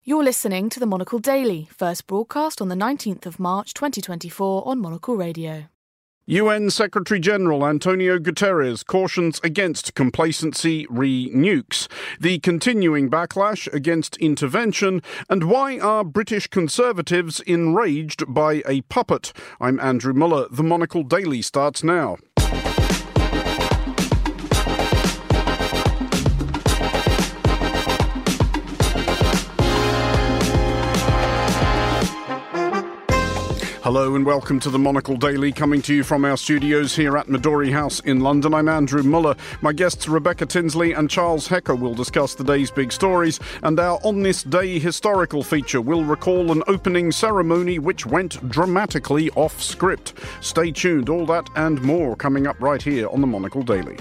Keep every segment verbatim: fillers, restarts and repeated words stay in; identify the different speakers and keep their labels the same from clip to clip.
Speaker 1: You're listening to the Monocle Daily, first broadcast on the nineteenth of March twenty twenty-four on Monocle Radio.
Speaker 2: U N Secretary-General Antonio Guterres cautions against complacency re-nukes, the continuing backlash against intervention, and why are British Conservatives enraged by a puppet. I'm Andrew Muller. The Monocle Daily starts now. Hello and welcome to the Monocle Daily, coming to you from our studios here at Midori House in London. I'm Andrew Muller. My guests Rebecca Tinsley and Charles Hecker will discuss the day's big stories, and our On This Day historical feature will recall an opening ceremony which went dramatically off script. Stay tuned, all that and more coming up right here on the Monocle Daily.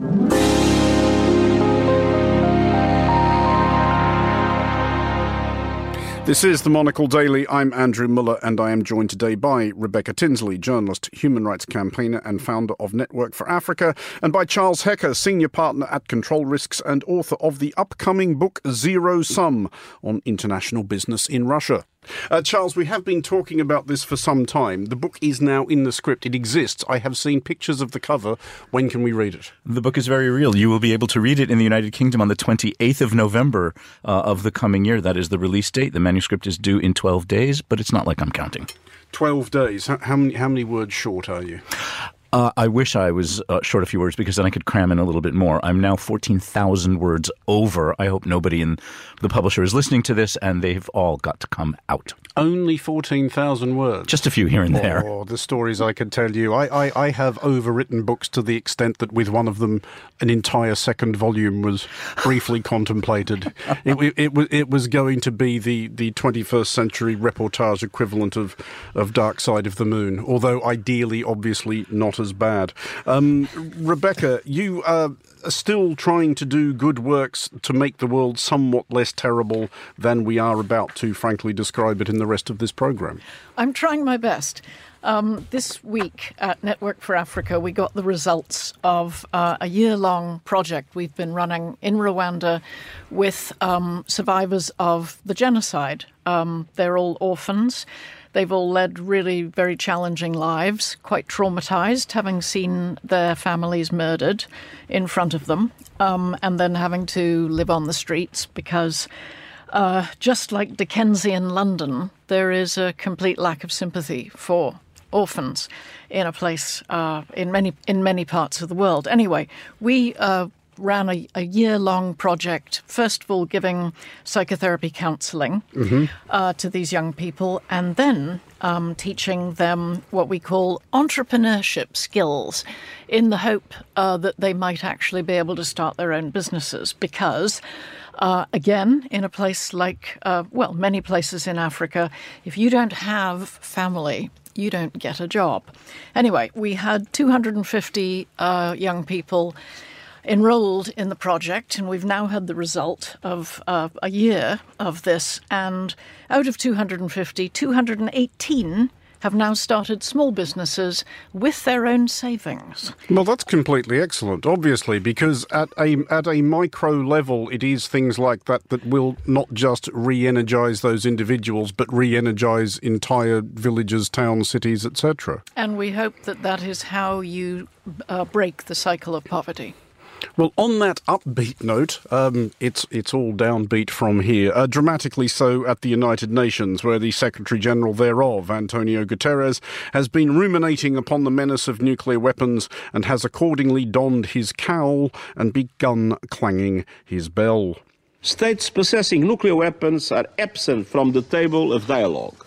Speaker 2: This is the Monocle Daily. I'm Andrew Muller, and I am joined today by Rebecca Tinsley, journalist, human rights campaigner and founder of Network for Africa, and by Charles Hecker, senior partner at Control Risks and author of the upcoming book Zero Sum on international business in Russia. Uh, Charles, we have been talking about this for some time. The book is now in the script. It exists. I have seen pictures of the cover. When can we read it?
Speaker 3: The book is very real. You will be able to read it in the United Kingdom on the twenty-eighth of November uh, of the coming year. That is the release date. The manuscript is due in twelve days, but it's not like I'm counting.
Speaker 2: twelve days. How, how many, how many words short are you?
Speaker 3: Uh, I wish I was uh, short a few words, because then I could cram in a little bit more. I'm now fourteen thousand words over. I hope nobody in the publisher is listening to this, and they've all got to come out.
Speaker 2: Only fourteen thousand words?
Speaker 3: Just a few here and there.
Speaker 2: Oh, the stories I could tell you. I, I, I have overwritten books to the extent that with one of them, an entire second volume was briefly contemplated. It, it, it, was, it was going to be the, the twenty-first century reportage equivalent of, of Dark Side of the Moon, although ideally, obviously, not as bad. Um, Rebecca, you uh, are still trying to do good works to make the world somewhat less terrible than we are about to, frankly, describe it in the rest of this programme.
Speaker 4: I'm trying my best. Um, this week at Network for Africa, we got the results of uh, a year-long project we've been running in Rwanda with um, survivors of the genocide. Um, they're all orphans. They've all led really very challenging lives, quite traumatized, having seen their families murdered in front of them, um, and then having to live on the streets because, uh, just like Dickensian London, there is a complete lack of sympathy for orphans in a place, uh, in many in many parts of the world. Anyway, we uh, ran a, a year-long project, first of all giving psychotherapy counselling mm-hmm. uh, to these young people, and then um, teaching them what we call entrepreneurship skills in the hope uh, that they might actually be able to start their own businesses. Because, uh, again, in a place like, uh, well, many places in Africa, if you don't have family, you don't get a job. Anyway, we had two hundred fifty uh, young people enrolled in the project, and we've now had the result of uh, a year of this. And out of two hundred fifty, two hundred eighteen have now started small businesses with their own savings.
Speaker 2: Well, that's completely excellent, obviously, because at a at a micro level, it is things like that that will not just re-energise those individuals, but re-energise entire villages, towns, cities, et cetera.
Speaker 4: And we hope that that is how you uh, break the cycle of poverty.
Speaker 2: Well, on that upbeat note, um, it's it's all downbeat from here, uh, dramatically so at the United Nations, where the Secretary-General thereof, Antonio Guterres, has been ruminating upon the menace of nuclear weapons and has accordingly donned his cowl and begun clanging his bell.
Speaker 5: States possessing nuclear weapons are absent from the table of dialogue.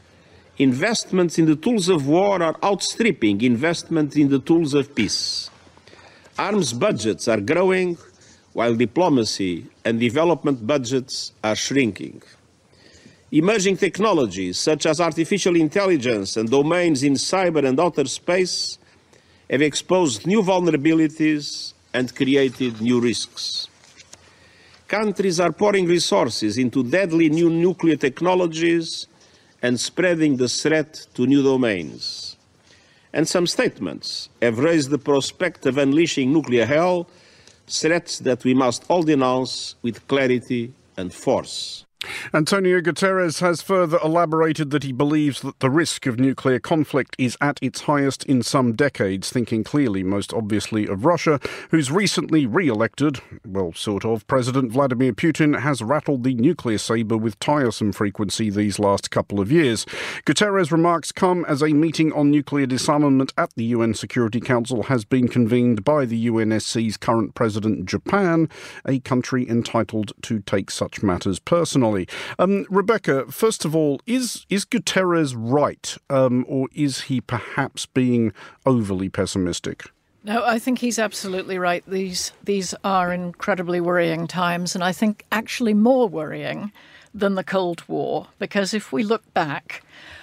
Speaker 5: Investments in the tools of war are outstripping investments in the tools of peace. Arms budgets are growing, while diplomacy and development budgets are shrinking. Emerging technologies, such as artificial intelligence and domains in cyber and outer space, have exposed new vulnerabilities and created new risks. Countries are pouring resources into deadly new nuclear technologies and spreading the threat to new domains. And some statements have raised the prospect of unleashing nuclear hell, threats that we must all denounce with clarity and force.
Speaker 2: Antonio Guterres has further elaborated that he believes that the risk of nuclear conflict is at its highest in some decades, thinking clearly most obviously of Russia, whose recently re-elected, well, sort of, President Vladimir Putin has rattled the nuclear sabre with tiresome frequency these last couple of years. Guterres' remarks come as a meeting on nuclear disarmament at the U N Security Council has been convened by the U N S C's current president, Japan, a country entitled to take such matters personally. Um, Rebecca, first of all, is is Guterres right, um, or is he perhaps being overly pessimistic?
Speaker 4: No, I think he's absolutely right. These these are incredibly worrying times, and I think actually more worrying than the Cold War, because if we look back,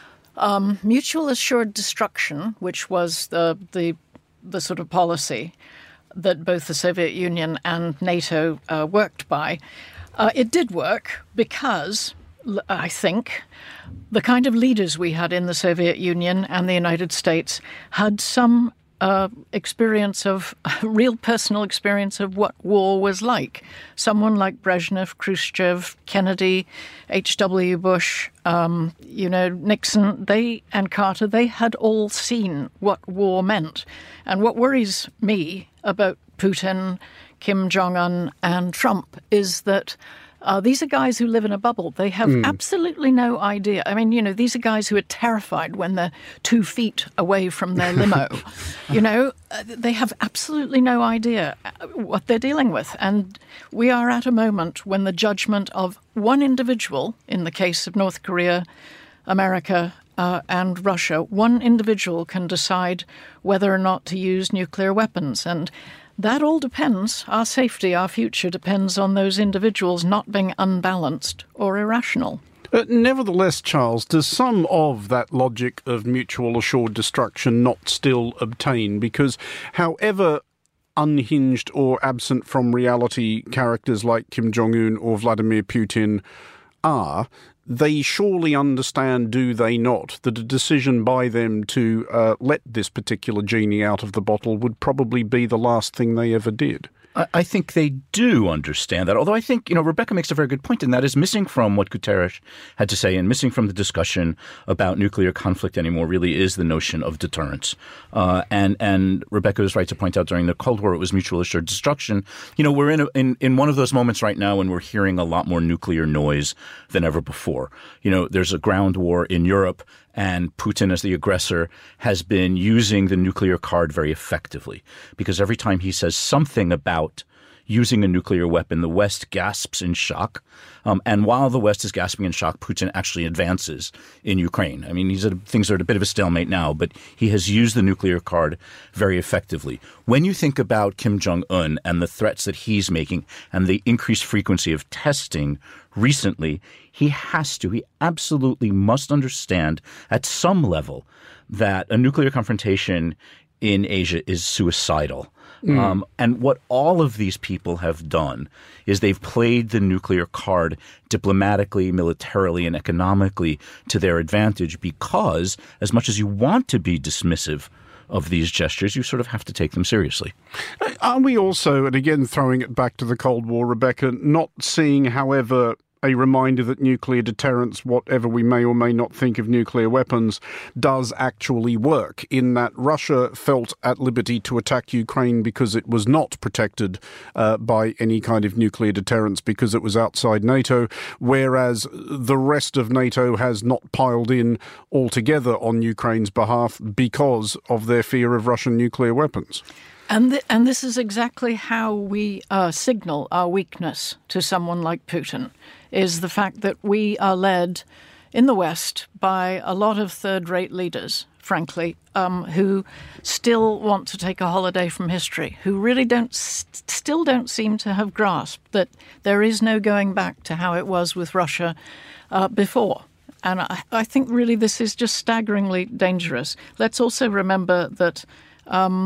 Speaker 4: um, mutual assured destruction, which was the the the sort of policy that both the Soviet Union and NATO uh, worked by. Uh, it did work because, I think, the kind of leaders we had in the Soviet Union and the United States had some uh, experience of, real personal experience of what war was like. Someone like Brezhnev, Khrushchev, Kennedy, H W Bush, um, you know, Nixon, they and Carter, they had all seen what war meant. And what worries me about Putin, Kim Jong-un and Trump is that uh, these are guys who live in a bubble. They have mm. absolutely no idea. I mean, you know, these are guys who are terrified when they're two feet away from their limo. you know, uh, they have absolutely no idea what they're dealing with. And we are at a moment when the judgment of one individual, in the case of North Korea, America, Uh, and Russia, one individual can decide whether or not to use nuclear weapons. And that all depends, our safety, our future depends on those individuals not being unbalanced or irrational.
Speaker 2: Uh, nevertheless, Charles, does some of that logic of mutual assured destruction not still obtain? Because however unhinged or absent from reality characters like Kim Jong-un or Vladimir Putin are, they surely understand, do they not, that a decision by them to uh, let this particular genie out of the bottle would probably be the last thing they ever did.
Speaker 3: I think they do understand that, although I think, you know, Rebecca makes a very good point, and that is missing from what Guterres had to say and missing from the discussion about nuclear conflict anymore really is the notion of deterrence. Uh, and and Rebecca was right to point out during the Cold War it was mutual assured destruction. You know, we're in, a, in in one of those moments right now when we're hearing a lot more nuclear noise than ever before. You know, there's a ground war in Europe, and Putin, as the aggressor, has been using the nuclear card very effectively because every time he says something about using a nuclear weapon, the West gasps in shock. Um, and while the West is gasping in shock, Putin actually advances in Ukraine. I mean, he's at a, things are at a bit of a stalemate now, but he has used the nuclear card very effectively. When you think about Kim Jong-un and the threats that he's making and the increased frequency of testing recently, he has to, he absolutely must understand at some level that a nuclear confrontation in Asia is suicidal. Mm. Um, and what all of these people have done is they've played the nuclear card diplomatically, militarily, and economically to their advantage because as much as you want to be dismissive of these gestures, you sort of have to take them seriously.
Speaker 2: Are we also, and again throwing it back to the Cold War, Rebecca, not seeing, however, a reminder that nuclear deterrence, whatever we may or may not think of nuclear weapons, does actually work, in that Russia felt at liberty to attack Ukraine because it was not protected uh, by any kind of nuclear deterrence because it was outside NATO, whereas the rest of NATO has not piled in altogether on Ukraine's behalf because of their fear of Russian nuclear weapons.
Speaker 4: And th- and this is exactly how we uh, signal our weakness to someone like Putin, is the fact that we are led in the West by a lot of third-rate leaders, frankly, um, who still want to take a holiday from history, who really don't, st- still don't seem to have grasped that there is no going back to how it was with Russia uh, before. And I, I think really this is just staggeringly dangerous. Let's also remember that Um,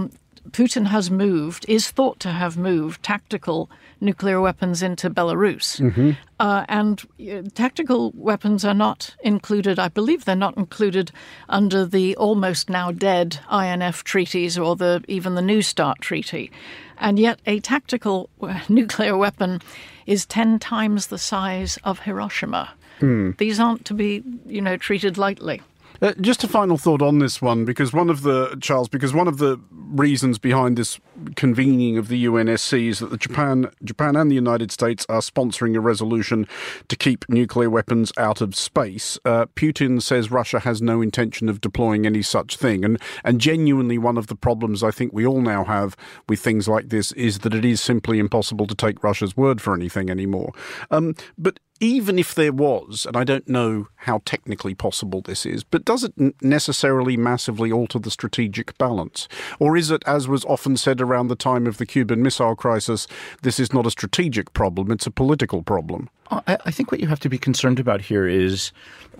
Speaker 4: Putin has moved, is thought to have moved tactical nuclear weapons into Belarus. Mm-hmm. Uh, and uh, tactical weapons are not included, I believe they're not included under the almost now dead I N F treaties or the even the New START treaty. And yet a tactical nuclear weapon is ten times the size of Hiroshima. Mm. These aren't to be, you know, treated lightly.
Speaker 2: Uh, just a final thought on this one, because one of the, Charles, because one of the reasons behind this convening of the U N S C is that the Japan, Japan and the United States are sponsoring a resolution to keep nuclear weapons out of space. Uh, Putin says Russia has no intention of deploying any such thing. And, and genuinely one of the problems I think we all now have with things like this is that it is simply impossible to take Russia's word for anything anymore. Um, but even if there was, and I don't know how technically possible this is, but does it necessarily massively alter the strategic balance? Or is it, as was often said around the time of the Cuban Missile Crisis, this is not a strategic problem, it's a political problem?
Speaker 3: I, I think what you have to be concerned about here is,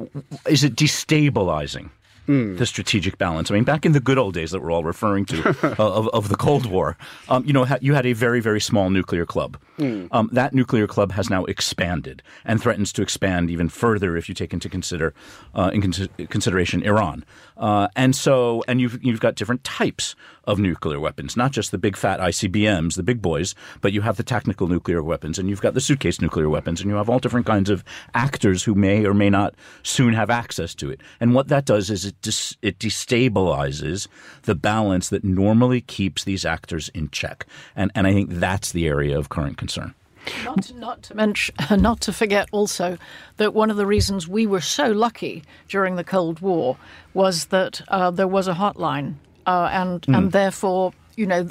Speaker 3: is it destabilizing Mm. the strategic balance? I mean, back in the good old days that we're all referring to uh, of, of the Cold War, um, you know, ha- you had a very, very small nuclear club. Mm. Um, that nuclear club has now expanded and threatens to expand even further if you take into consider uh, in con- consideration Iran. Uh, and so, and you've you've got different types of nuclear weapons, not just the big fat I C B Ms, the big boys, but you have the tactical nuclear weapons, and you've got the suitcase nuclear weapons, and you have all different kinds of actors who may or may not soon have access to it. And what that does is it dis- it destabilizes the balance that normally keeps these actors in check. And and I think that's the area of current concern.
Speaker 4: Not to, not to mention, not to forget also that one of the reasons we were so lucky during the Cold War was that uh, there was a hotline, uh, and mm. and therefore, you know,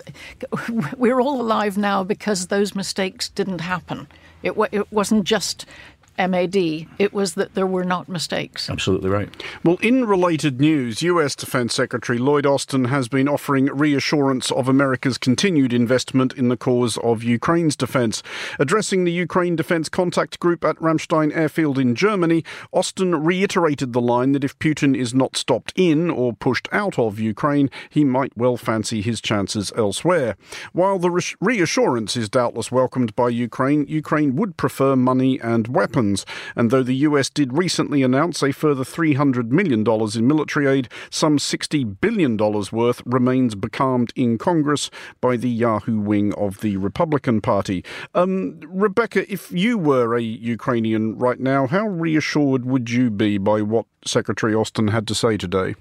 Speaker 4: we're all alive now because those mistakes didn't happen. It it wasn't just M A D, it was that there were not mistakes.
Speaker 3: Absolutely right.
Speaker 2: Well, in related news, U S Defense Secretary Lloyd Austin has been offering reassurance of America's continued investment in the cause of Ukraine's defense. Addressing the Ukraine Defense Contact Group at Ramstein Airfield in Germany, Austin reiterated the line that if Putin is not stopped in or pushed out of Ukraine, he might well fancy his chances elsewhere. While the reassurance is doubtless welcomed by Ukraine, Ukraine would prefer money and weapons. And though the U S did recently announce a further three hundred million dollars in military aid, some sixty billion dollars worth remains becalmed in Congress by the Yahoo wing of the Republican Party. Um, Rebecca, if you were a Ukrainian right now, how reassured would you be by what Secretary Austin had to say today?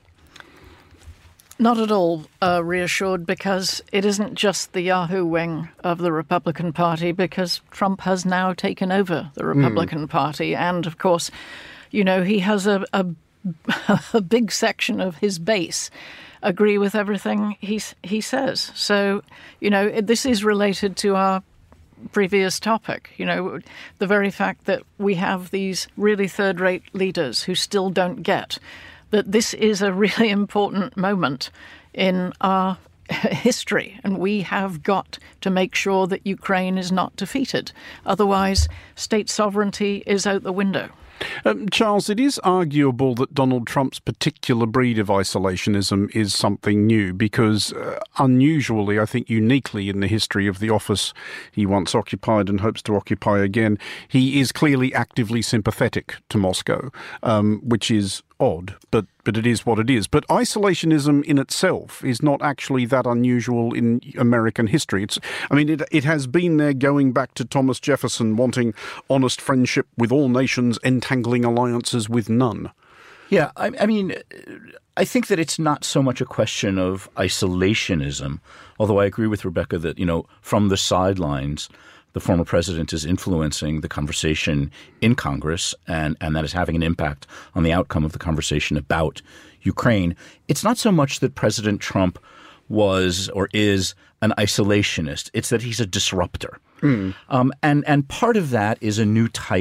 Speaker 4: Not at all uh, reassured, because it isn't just the Yahoo wing of the Republican Party, because Trump has now taken over the Republican mm. Party. And, of course, you know, he has a, a, a big section of his base agree with everything he, he says. So, you know, this is related to our previous topic. You know, the very fact that we have these really third-rate leaders who still don't get that this is a really important moment in our history, and we have got to make sure that Ukraine is not defeated. Otherwise, state sovereignty is out the window.
Speaker 2: Um, Charles, it is arguable that Donald Trump's particular breed of isolationism is something new because, uh, unusually, I think uniquely in the history of the office he once occupied and hopes to occupy again, he is clearly actively sympathetic to Moscow, um, which is odd, but but it is what it is. But isolationism in itself is not actually that unusual in American history. It's, I mean, it it has been there going back to Thomas Jefferson wanting honest friendship with all nations, entangling alliances with none.
Speaker 3: Yeah, I, I mean, I think that it's not so much a question of isolationism, although I agree with Rebecca that, you know, from the sidelines, the former president is influencing the conversation in Congress, and, and that is having an impact on the outcome of the conversation about Ukraine. It's not so much that President Trump was or is an isolationist. It's that he's a disruptor. Mm. Um, and, and part of that is a new type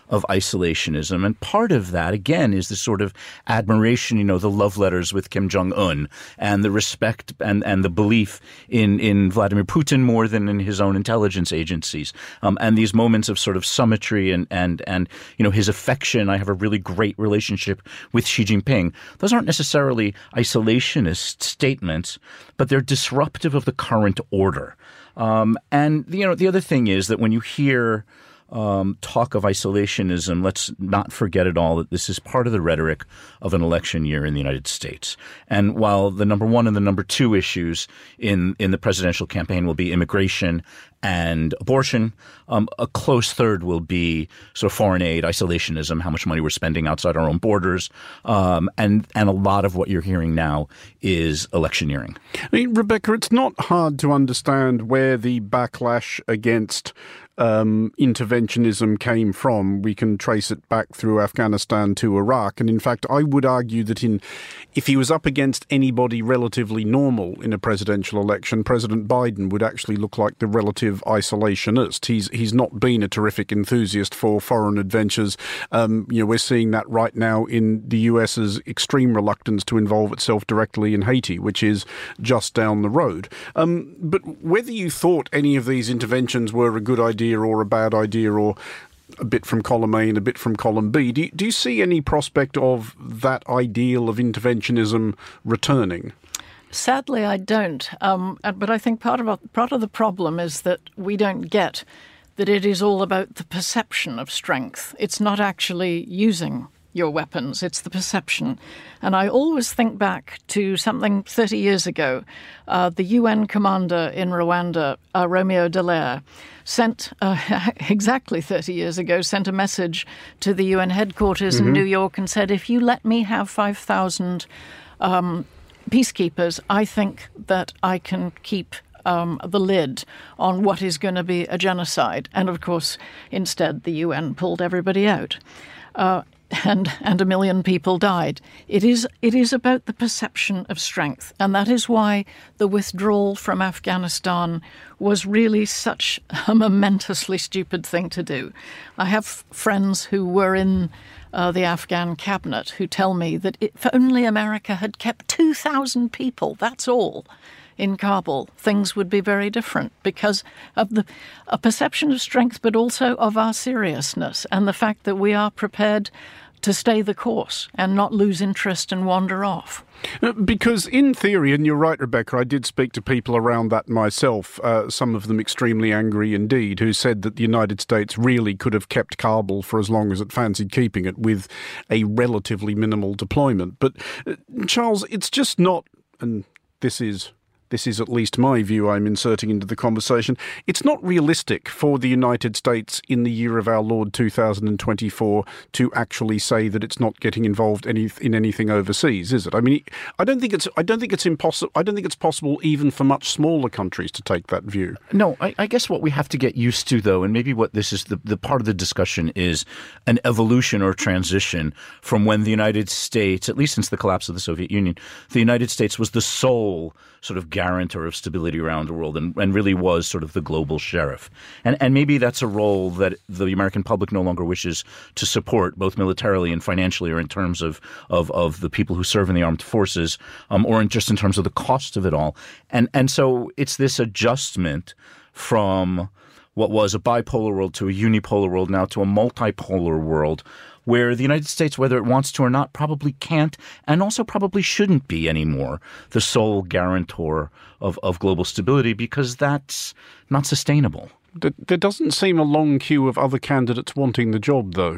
Speaker 3: of isolationism. And part of that, again, is the sort of admiration, you know, the love letters with Kim Jong-un and the respect and, and the belief in, in Vladimir Putin more than in his own intelligence agencies. Um, and these moments of sort of symmetry and, and, and, you know, his affection. I have a really great relationship with Xi Jinping. Those aren't necessarily isolationist statements, but they're disruptive of the current order. Um, and, you know, the other thing is that when you hear Um, talk of isolationism, let's not forget at all that this is part of the rhetoric of an election year in the United States. And while the number one and the number two issues in, in the presidential campaign will be immigration and abortion, um, a close third will be sort of foreign aid, isolationism, how much money we're spending outside our own borders. Um, and, and a lot of what you're hearing now is electioneering.
Speaker 2: I mean, Rebecca, it's not hard to understand where the backlash against Um, interventionism came from. We can trace it back through Afghanistan to Iraq. And in fact, I would argue that in if he was up against anybody relatively normal in a presidential election, President Biden would actually look like the relative isolationist. He's he's not been a terrific enthusiast for foreign adventures. Um, you know, we're seeing that right now in the US's extreme reluctance to involve itself directly in Haiti, which is just down the road. Um, but whether you thought any of these interventions were a good idea or a bad idea, or a bit from column A and a bit from column B, do you, do you see any prospect of that ideal of interventionism returning?
Speaker 4: Sadly, I don't. Um, but I think part of part of the problem is that we don't get that it is all about the perception of strength. It's not actually using your weapons. It's the perception. And I always think back to something thirty years ago. Uh, the U N commander in Rwanda, uh, Romeo Dallaire, sent, uh, exactly thirty years ago, sent a message to the U N headquarters mm-hmm. in New York and said, if you let me have five thousand um, peacekeepers, I think that I can keep Um, the lid on what is going to be a genocide. And of course, instead, the U N pulled everybody out. Uh, And, and a million people died. It is it is about the perception of strength. And that is why the withdrawal from Afghanistan was really such a momentously stupid thing to do. I have friends who were in uh, the Afghan cabinet who tell me that if only America had kept two thousand people, that's all, in Kabul, things would be very different because of the a perception of strength, but also of our seriousness and the fact that we are prepared to stay the course and not lose interest and wander off.
Speaker 2: Because in theory, and you're right, Rebecca, I did speak to people around that myself, uh, some of them extremely angry indeed, who said that the United States really could have kept Kabul for as long as it fancied keeping it with a relatively minimal deployment. But, uh, Charles, it's just not, and this is... This is at least my view I'm inserting into the conversation. It's not realistic for the United States in the year of our Lord two thousand twenty-four to actually say that it's not getting involved any, in anything overseas, is it? I mean, I don't think it's I don't think it's impossible. I don't think it's possible even for much smaller countries to take that view.
Speaker 3: No, I, I guess what we have to get used to, though, and maybe what this is the, the part of the discussion is an evolution or transition from when the United States, at least since the collapse of the Soviet Union, the United States was the sole sort of guarantor of stability around the world and, and really was sort of the global sheriff. And, and maybe that's a role that the American public no longer wishes to support, both militarily and financially, or in terms of, of, of the people who serve in the armed forces, um, or in just in terms of the cost of it all. And, and so it's this adjustment from what was a bipolar world to a unipolar world, now to a multipolar world, where the United States, whether it wants to or not, probably can't and also probably shouldn't be anymore the sole guarantor of, of global stability, because that's not sustainable.
Speaker 2: There doesn't seem a long queue of other candidates wanting the job, though.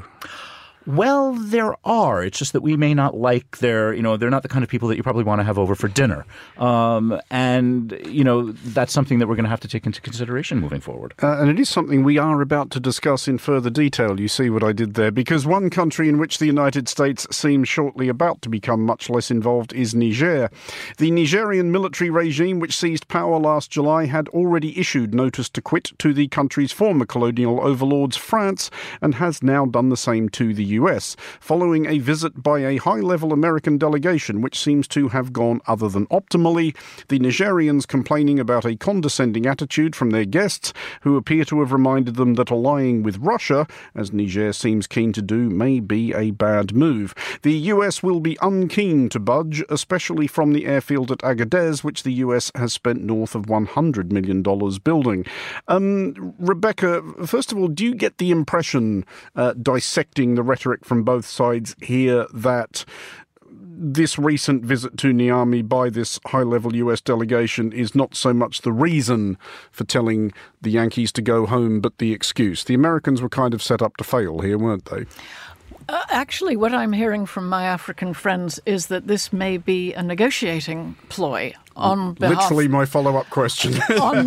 Speaker 3: Well, there are. It's just that we may not like their, you know, they're not the kind of people that you probably want to have over for dinner. Um, and, you know, that's something that we're going to have to take into consideration moving forward.
Speaker 2: Uh, and it is something we are about to discuss in further detail. You see what I did there? Because one country in which the United States seems shortly about to become much less involved is Niger. The Nigerian military regime, which seized power last July, had already issued notice to quit to the country's former colonial overlords, France, and has now done the same to the U S, following a visit by a high-level American delegation which seems to have gone other than optimally. The Nigerians complaining about a condescending attitude from their guests, who appear to have reminded them that allying with Russia, as Niger seems keen to do, may be a bad move. The U S will be unkeen to budge, especially from the airfield at Agadez, which the U S has spent north of one hundred million dollars building. Um, Rebecca, first of all, do you get the impression, uh, dissecting the rhetoric from both sides here, that this recent visit to Niamey by this high-level U S delegation is not so much the reason for telling the Yankees to go home, but the excuse? The Americans were kind of set up to fail here, weren't they?
Speaker 4: Uh, actually, what I'm hearing from my African friends is that this may be a negotiating ploy on behalf...
Speaker 2: Literally my follow-up question.
Speaker 4: on,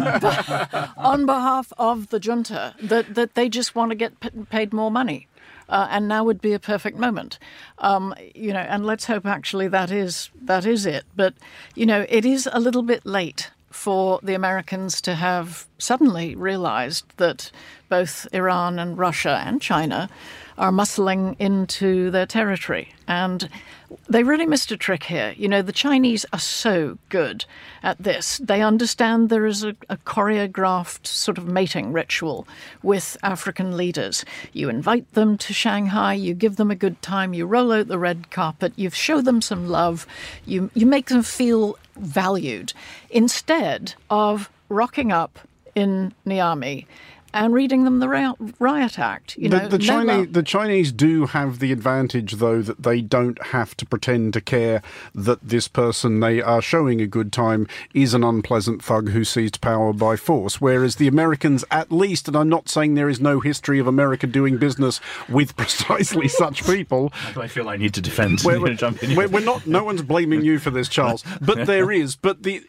Speaker 4: on behalf of the junta, that, that they just want to get p- paid more money. Uh, and now would be a perfect moment. Um, you know, and let's hope actually that is that is it. But, you know, it is a little bit late for the Americans to have suddenly realized that both Iran and Russia and China are muscling into their territory. And they really missed a trick here. You know, the Chinese are so good at this. They understand there is a, a choreographed sort of mating ritual with African leaders. You invite them to Shanghai, you give them a good time, you roll out the red carpet, you show them some love, you you make them feel valued, instead of rocking up in Niamey and reading them the Riot Act. You know,
Speaker 2: the, the,
Speaker 4: no
Speaker 2: Chinese,
Speaker 4: love.
Speaker 2: the Chinese do have the advantage, though, that they don't have to pretend to care that this person they are showing a good time is an unpleasant thug who seized power by force, whereas the Americans, at least, and I'm not saying there is no history of America doing business with precisely such people.
Speaker 3: How do I feel I need to defend?
Speaker 2: We're, we're,
Speaker 3: jump in
Speaker 2: we're, we're not. No one's blaming you for this, Charles, but there is. But the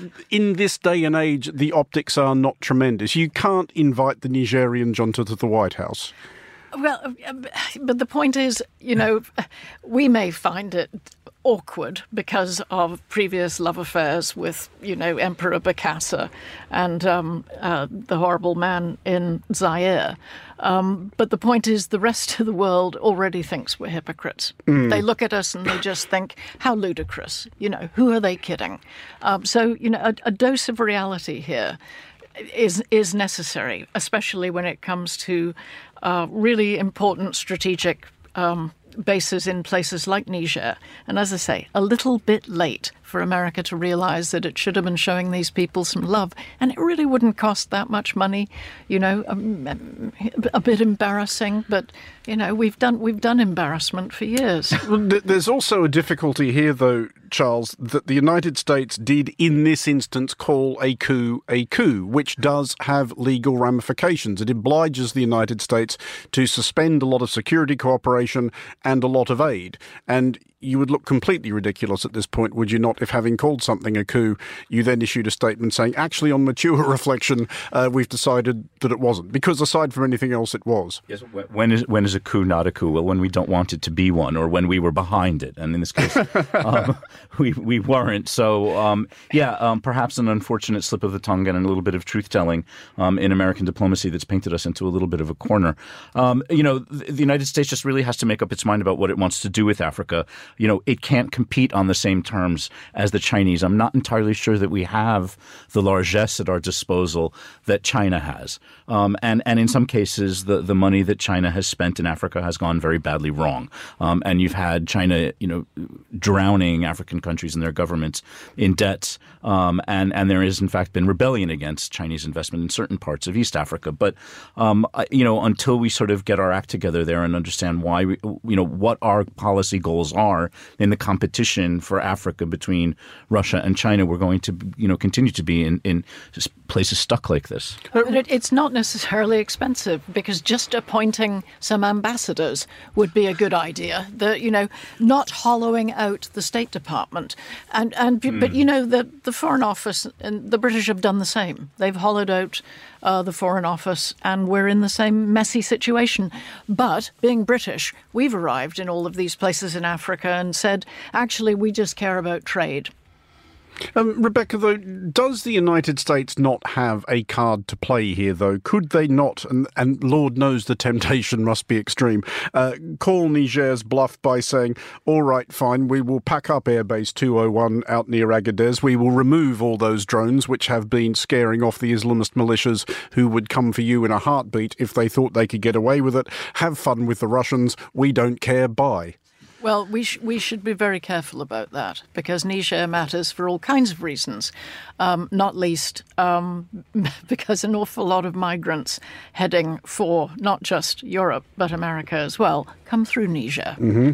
Speaker 2: in this day and age, the optics are not tremendous. You can't invite the Nigerian junta to the White House.
Speaker 4: Well, but the point is, you know, we may find it awkward because of previous love affairs with, you know, Emperor Bokassa and um, uh, the horrible man in Zaire. Um, but the point is, the rest of the world already thinks we're hypocrites. Mm. They look at us and they just think, how ludicrous. You know, who are they kidding? Um, so, you know, a, a dose of reality here is is necessary, especially when it comes to uh, really important strategic um, bases in places like Niger. And as I say, a little bit late for America to realize that it should have been showing these people some love. And it really wouldn't cost that much money, you know, um, a bit embarrassing. But, you know, we've done we've done embarrassment for years.
Speaker 2: There's also a difficulty here, though, Charles, that the United States did in this instance call a coup a coup, which does have legal ramifications. It obliges the United States to suspend a lot of security cooperation and a lot of aid. And you would look completely ridiculous at this point, would you not, if having called something a coup, you then issued a statement saying, actually, on mature reflection, uh, we've decided that it wasn't. Because aside from anything else, it was.
Speaker 3: Yes. When is when is a coup not a coup? Well, when we don't want it to be one, or when we were behind it. And in this case, um, we we weren't. So, um, yeah, um, perhaps an unfortunate slip of the tongue and a little bit of truth-telling um, in American diplomacy that's painted us into a little bit of a corner. Um, you know, the, the United States just really has to make up its mind about what it wants to do with Africa. You know, it can't compete on the same terms as the Chinese. I'm not entirely sure that we have the largesse at our disposal that China has. Um, and, and in some cases, the, the money that China has spent in Africa has gone very badly wrong. Um, and you've had China, you know, drowning African countries and their governments in debts. Um, and, and there has, in fact, been rebellion against Chinese investment in certain parts of East Africa. But, um, you know, until we sort of get our act together there and understand why, we, you know, what our policy goals are in the competition for Africa between Russia and China, we're going to, you know, continue to be in, in places stuck like this.
Speaker 4: But it, it's not necessarily expensive, because just appointing some ambassadors would be a good idea. The, you know, not hollowing out the State Department. And, and mm. But, you know, the, the Foreign Office and the British have done the same. They've hollowed out uh, the Foreign Office, and we're in the same messy situation. But being British, we've arrived in all of these places in Africa and said, actually, we just care about trade.
Speaker 2: Um, Rebecca, though, does the United States not have a card to play here, though? Could they not, and, and Lord knows the temptation must be extreme, uh, call Niger's bluff by saying, all right, fine, we will pack up Airbase two oh one out near Agadez, we will remove all those drones which have been scaring off the Islamist militias who would come for you in a heartbeat if they thought they could get away with it, have fun with the Russians, we don't care, bye.
Speaker 4: Well, we sh- we should be very careful about that because Niger matters for all kinds of reasons, um, not least um, because an awful lot of migrants heading for not just Europe but America as well come through Niger.
Speaker 2: Mm-hmm.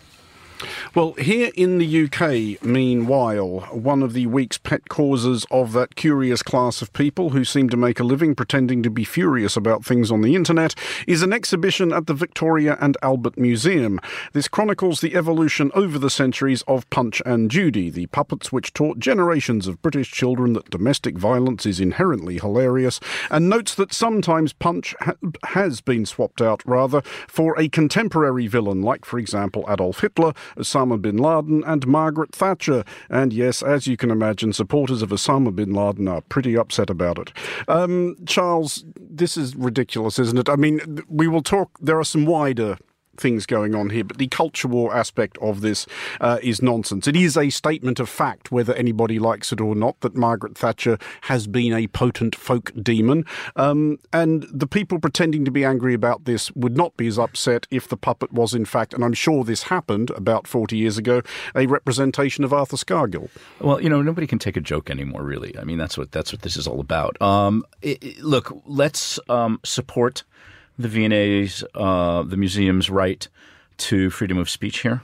Speaker 2: Well, here in the U K, meanwhile, one of the week's pet causes of that curious class of people who seem to make a living pretending to be furious about things on the internet is an exhibition at the Victoria and Albert Museum. This chronicles the evolution over the centuries of Punch and Judy, the puppets which taught generations of British children that domestic violence is inherently hilarious, and notes that sometimes Punch ha- has been swapped out, rather, for a contemporary villain, like, for example, Adolf Hitler, Osama bin Laden and Margaret Thatcher. And yes, as you can imagine, supporters of Osama bin Laden are pretty upset about it. Um, Charles, this is ridiculous, isn't it? I mean, we will talk, there are some wider things going on here, but the culture war aspect of this uh, is nonsense. It is a statement of fact, whether anybody likes it or not, that Margaret Thatcher has been a potent folk demon. Um, and the people pretending to be angry about this would not be as upset if the puppet was, in fact, and I'm sure this happened about forty years ago, a representation of Arthur Scargill.
Speaker 3: Well, you know, nobody can take a joke anymore, really. I mean, that's what that's what this is all about. Um, it, it, look, let's um, support the V and A's, uh, the museum's right to freedom of speech here.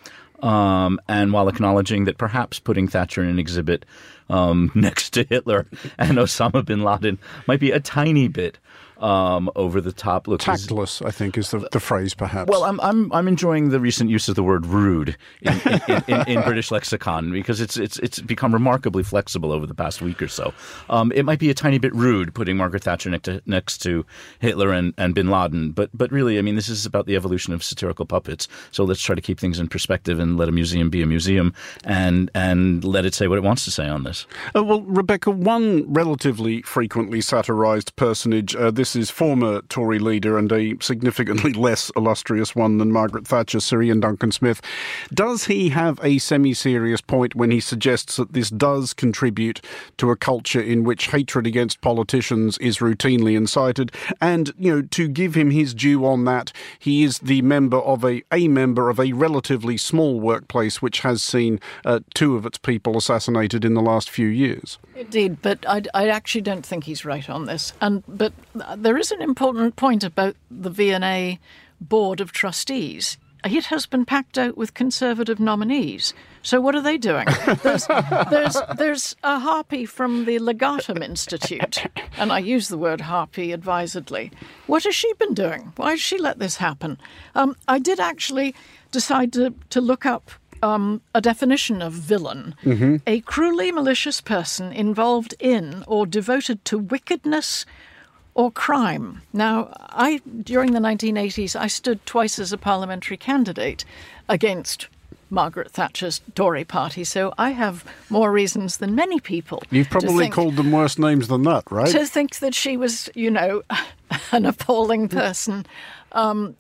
Speaker 3: Um, and while acknowledging that perhaps putting Thatcher in an exhibit um, next to Hitler and Osama bin Laden might be a tiny bit um, over the top. Look,
Speaker 2: tactless, I think, is the, the phrase, perhaps.
Speaker 3: Well, I'm I'm I'm enjoying the recent use of the word rude in, in, in, in, in British lexicon because it's it's it's become remarkably flexible over the past week or so. Um, it might be a tiny bit rude putting Margaret Thatcher next to, next to Hitler and, and bin Laden, but but really, I mean, this is about the evolution of satirical puppets. So let's try to keep things in perspective and let a museum be a museum and and let it say what it wants to say on this.
Speaker 2: Uh, well, Rebecca, one relatively frequently satirised personage. Uh, this is former Tory leader and a significantly less illustrious one than Margaret Thatcher, Sir Ian Duncan Smith. Does he have a semi-serious point when he suggests that this does contribute to a culture in which hatred against politicians is routinely incited? And, you know, to give him his due on that, he is the member of a, a member of a relatively small workplace which has seen uh, two of its people assassinated in the last few years.
Speaker 4: Indeed, but I, I actually don't think he's right on this. And but there is an important point about the V and A Board of Trustees. It has been packed out with Conservative nominees. So what are they doing? There's, there's, there's a harpy from the Legatum Institute, and I use the word harpy advisedly. What has she been doing? Why has she let this happen? Um, I did actually decide to, to look up Um, a definition of villain, mm-hmm. a cruelly malicious person involved in or devoted to wickedness or crime. Now, I during the nineteen eighties, I stood twice as a parliamentary candidate against Margaret Thatcher's Tory party, so I have more reasons than many people.
Speaker 2: You've probably
Speaker 4: think,
Speaker 2: called them worse names than that, right?
Speaker 4: To think that she was, you know, an appalling person. Um,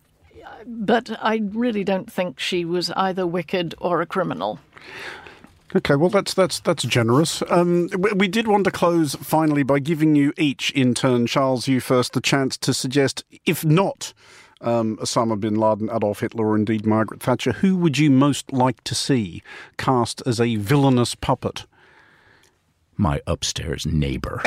Speaker 4: But I really don't think she was either wicked or a criminal.
Speaker 2: Okay, well, that's that's that's generous. Um, we, we did want to close, finally, by giving you each, in turn, Charles, you first, the chance to suggest, if not um, Osama bin Laden, Adolf Hitler, or indeed Margaret Thatcher, who would you most like to see cast as a villainous puppet?
Speaker 3: My upstairs neighbor.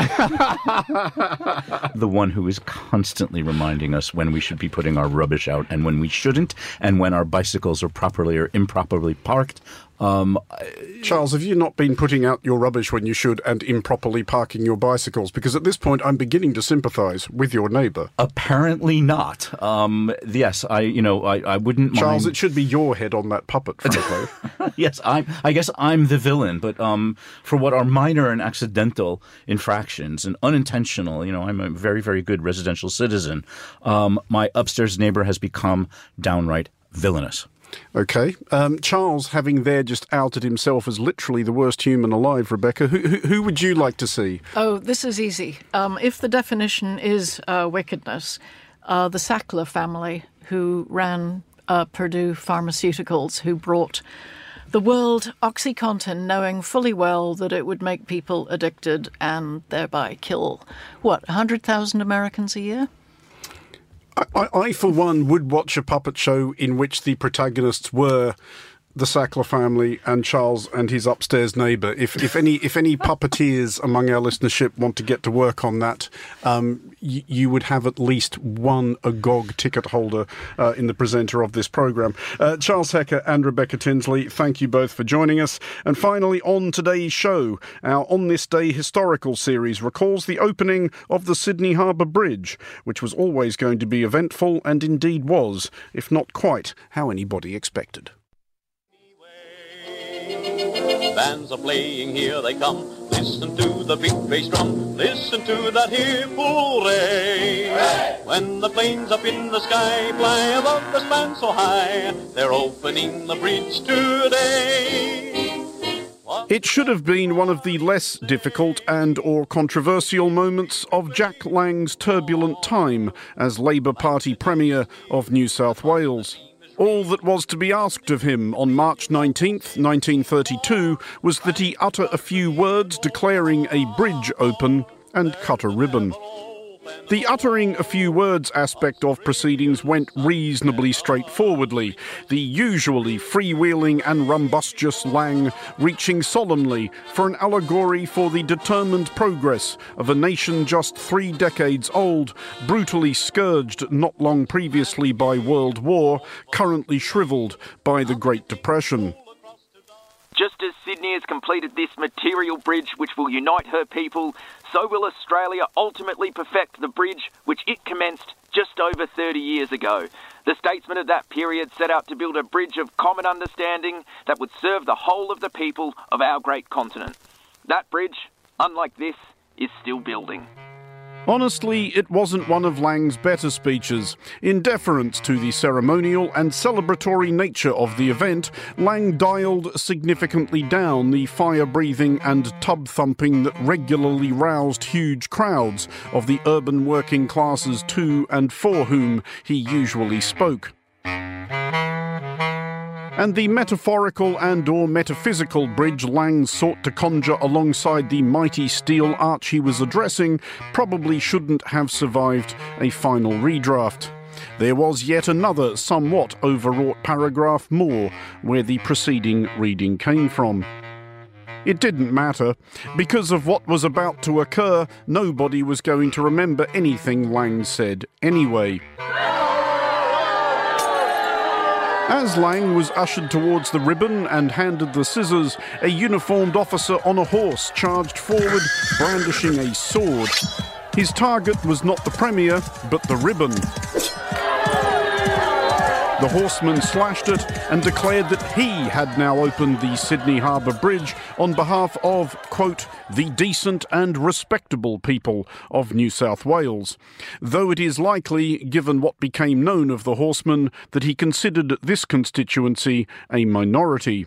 Speaker 3: The one who is constantly reminding us when we should be putting our rubbish out and when we shouldn't, and when our bicycles are properly or improperly parked. Um,
Speaker 2: Charles, have you not been putting out your rubbish when you should and improperly parking your bicycles? Because at this point, I'm beginning to sympathise with your neighbour.
Speaker 3: Apparently not. Um, yes, I, you know, I, I wouldn't mind.
Speaker 2: Charles, it should be your head on that puppet, frankly.
Speaker 3: Yes, I'm, I guess I'm the villain, but um, for what are minor and accidental infractions and unintentional, you know, I'm a very, very good residential citizen. Um, my upstairs neighbour has become downright villainous.
Speaker 2: Okay. Um, Charles, having there just outed himself as literally the worst human alive, Rebecca, who, who, who would you like to see?
Speaker 4: Oh, this is easy. Um, if the definition is uh, wickedness, uh, the Sackler family, who ran uh, Purdue Pharmaceuticals, who brought the world OxyContin, knowing fully well that it would make people addicted and thereby kill, what, one hundred thousand Americans a year?
Speaker 2: I, I, for one, would watch a puppet show in which the protagonists were the Sackler family and Charles and his upstairs neighbour. If, if any if any puppeteers among our listenership want to get to work on that, um, y- you would have at least one Agog ticket holder uh, in the presenter of this programme. Uh, Charles Hecker and Rebecca Tinsley, thank you both for joining us. And finally, on today's show, our On This Day historical series recalls the opening of the Sydney Harbour Bridge, which was always going to be eventful and indeed was, if not quite how anybody expected.
Speaker 6: Bands are playing, here they come. Listen to the big bass drum. Listen to that hip hooray. Hooray! When the planes up in the sky fly above the span so high, they're opening the bridge today.
Speaker 2: It should have been one of the less difficult and or controversial moments of Jack Lang's turbulent time as Labour Party Premier of New South Wales. All that was to be asked of him on March nineteenth, nineteen thirty-two, was that he utter a few words declaring a bridge open and cut a ribbon. The uttering a few words aspect of proceedings went reasonably straightforwardly, the usually freewheeling and rumbustious Lang reaching solemnly for an allegory for the determined progress of a nation just three decades old, brutally scourged not long previously by World War, currently shriveled by the Great Depression.
Speaker 7: Just as Sydney has completed this material bridge which will unite her people, so will Australia ultimately perfect the bridge which it commenced just over thirty years ago. The statesmen of that period set out to build a bridge of common understanding that would serve the whole of the people of our great continent. That bridge, unlike this, is still building.
Speaker 2: Honestly, it wasn't one of Lang's better speeches. In deference to the ceremonial and celebratory nature of the event, Lang dialed significantly down the fire-breathing and tub-thumping that regularly roused huge crowds of the urban working classes to and for whom he usually spoke. And the metaphorical and or metaphysical bridge Lang sought to conjure alongside the mighty steel arch he was addressing probably shouldn't have survived a final redraft. There was yet another somewhat overwrought paragraph more where the preceding reading came from. It didn't matter. Because of what was about to occur, nobody was going to remember anything Lang said anyway. As Lang was ushered towards the ribbon and handed the scissors, a uniformed officer on a horse charged forward, brandishing a sword. His target was not the Premier, but the ribbon. The horseman slashed it and declared that he had now opened the Sydney Harbour Bridge on behalf of, quote, the decent and respectable people of New South Wales, though it is likely, given what became known of the horseman, that he considered this constituency a minority.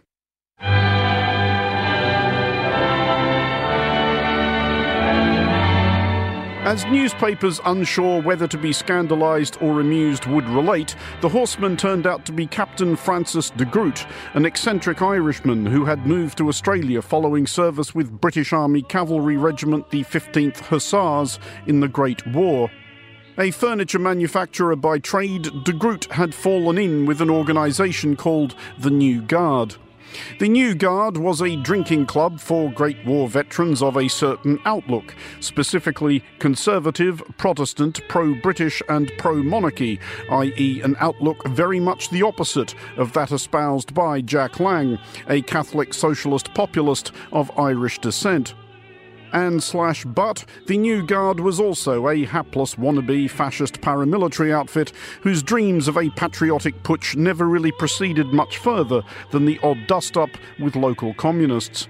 Speaker 2: As newspapers unsure whether to be scandalised or amused would relate, the horseman turned out to be Captain Francis de Groot, an eccentric Irishman who had moved to Australia following service with British Army Cavalry Regiment the fifteenth Hussars in the Great War. A furniture manufacturer by trade, de Groot had fallen in with an organisation called the New Guard. The New Guard was a drinking club for Great War veterans of a certain outlook, specifically conservative, Protestant, pro-British and pro-monarchy, that is an outlook very much the opposite of that espoused by Jack Lang, a Catholic socialist populist of Irish descent. And slash but, the New Guard was also a hapless wannabe fascist paramilitary outfit whose dreams of a patriotic putsch never really proceeded much further than the odd dust-up with local communists.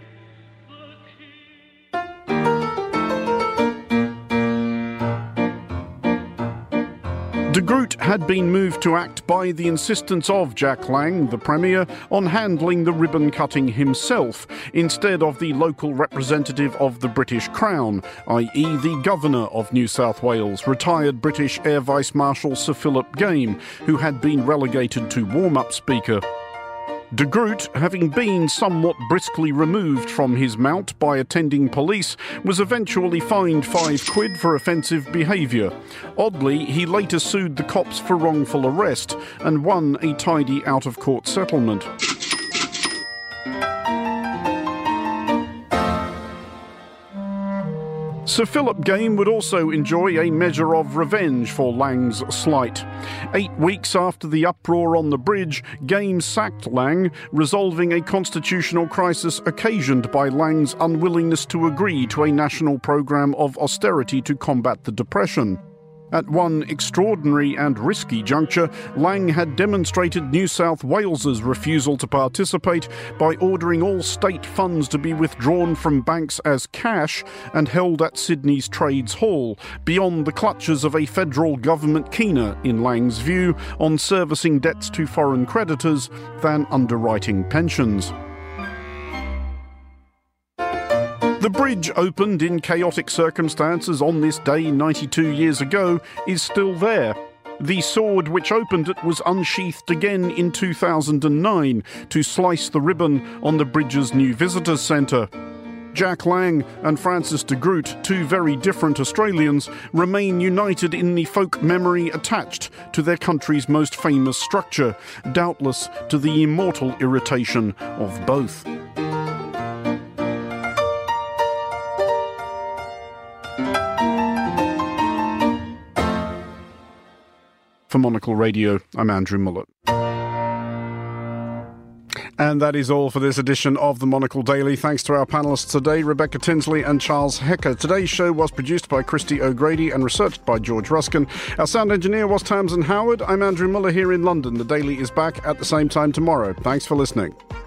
Speaker 2: De Groot had been moved to act by the insistence of Jack Lang, the Premier, on handling the ribbon cutting himself, instead of the local representative of the British Crown, that is the Governor of New South Wales, retired British Air Vice Marshal Sir Philip Game, who had been relegated to warm-up speaker. De Groot, having been somewhat briskly removed from his mount by attending police, was eventually fined five quid for offensive behaviour. Oddly, he later sued the cops for wrongful arrest and won a tidy out-of-court settlement. Sir Philip Game would also enjoy a measure of revenge for Lang's slight. Eight weeks after the uproar on the bridge, Game sacked Lang, resolving a constitutional crisis occasioned by Lang's unwillingness to agree to a national programme of austerity to combat the Depression. At one extraordinary and risky juncture, Lang had demonstrated New South Wales's refusal to participate by ordering all state funds to be withdrawn from banks as cash and held at Sydney's Trades Hall, beyond the clutches of a federal government keener, in Lang's view, on servicing debts to foreign creditors than underwriting pensions. The bridge opened in chaotic circumstances on this day ninety-two years ago is still there. The sword which opened it was unsheathed again in two thousand nine to slice the ribbon on the bridge's new visitors centre. Jack Lang and Francis de Groot, two very different Australians, remain united in the folk memory attached to their country's most famous structure, doubtless to the immortal irritation of both. For Monocle Radio, I'm Andrew Mullett. And that is all for this edition of the Monocle Daily. Thanks to our panellists today, Rebecca Tinsley and Charles Hecker. Today's show was produced by Christy O'Grady and researched by George Ruskin. Our sound engineer was Tamsin Howard. I'm Andrew Muller here in London. The Daily is back at the same time tomorrow. Thanks for listening.